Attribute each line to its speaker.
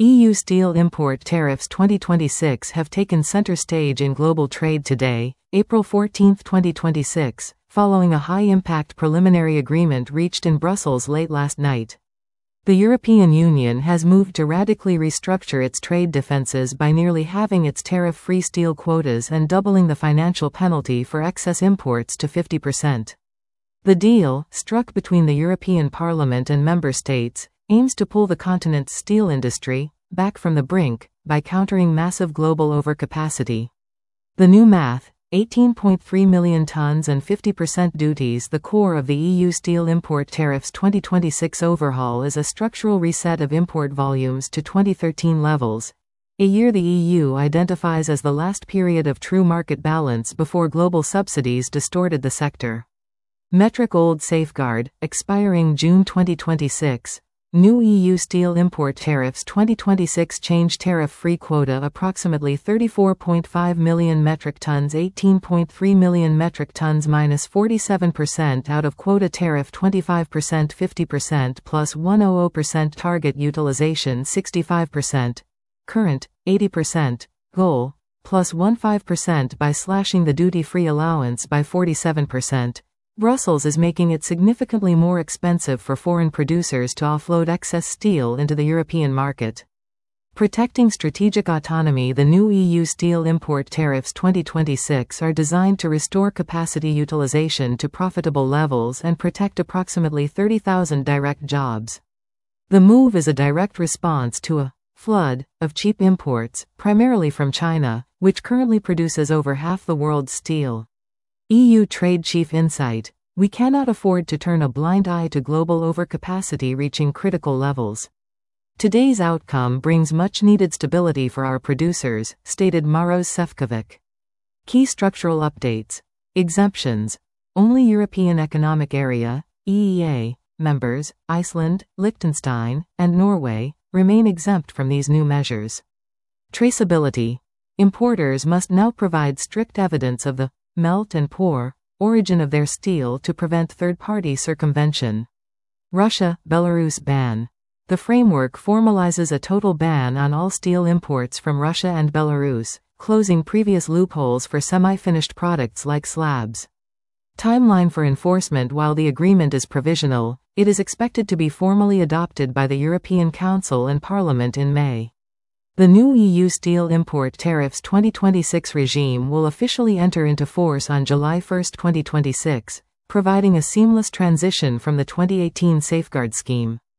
Speaker 1: EU steel import tariffs 2026 have taken center stage in global trade today, April 14, 2026, following a high-impact preliminary agreement reached in Brussels late last night. The European Union has moved to radically restructure its trade defenses by nearly halving its tariff-free steel quotas and doubling the financial penalty for excess imports to 50%. The deal, struck between the European Parliament and member states, aims to pull the continent's steel industry back from the brink by countering massive global overcapacity. The new math, 18.3 million tons and 50% duties, the core of the EU steel import tariffs 2026 overhaul, is a structural reset of import volumes to 2013 levels, a year the EU identifies as the last period of true market balance before global subsidies distorted the sector. Metric old safeguard, expiring June 2026. New EU steel import tariffs 2026 change tariff-free quota approximately 34.5 million metric tons 18.3 million metric tons minus 47% out of quota tariff 25% 50% plus 100% target utilization 65%, current, 80%, goal, plus 15% by slashing the duty-free allowance by 47%. Brussels is making it significantly more expensive for foreign producers to offload excess steel into the European market. Protecting strategic autonomy, the new EU steel import tariffs 2026 are designed to restore capacity utilization to profitable levels and protect approximately 30,000 direct jobs. The move is a direct response to a flood of cheap imports, primarily from China, which currently produces over half the world's steel. EU Trade Chief Insight: we cannot afford to turn a blind eye to global overcapacity reaching critical levels. Today's outcome brings much-needed stability for our producers, stated Maros Sefcovic. Key structural updates. Exemptions. Only European Economic Area, EEA, members, Iceland, Liechtenstein, and Norway, remain exempt from these new measures. Traceability. Importers must now provide strict evidence of the melt and pour origin of their steel to prevent third-party circumvention. Russia-Belarus ban. The framework formalizes a total ban on all steel imports from Russia and Belarus, closing previous loopholes for semi-finished products like slabs. Timeline for enforcement. While the agreement is provisional, it is expected to be formally adopted by the European Council and Parliament in May. The new EU steel import tariffs 2026 regime will officially enter into force on July 1, 2026, providing a seamless transition from the 2018 safeguard scheme.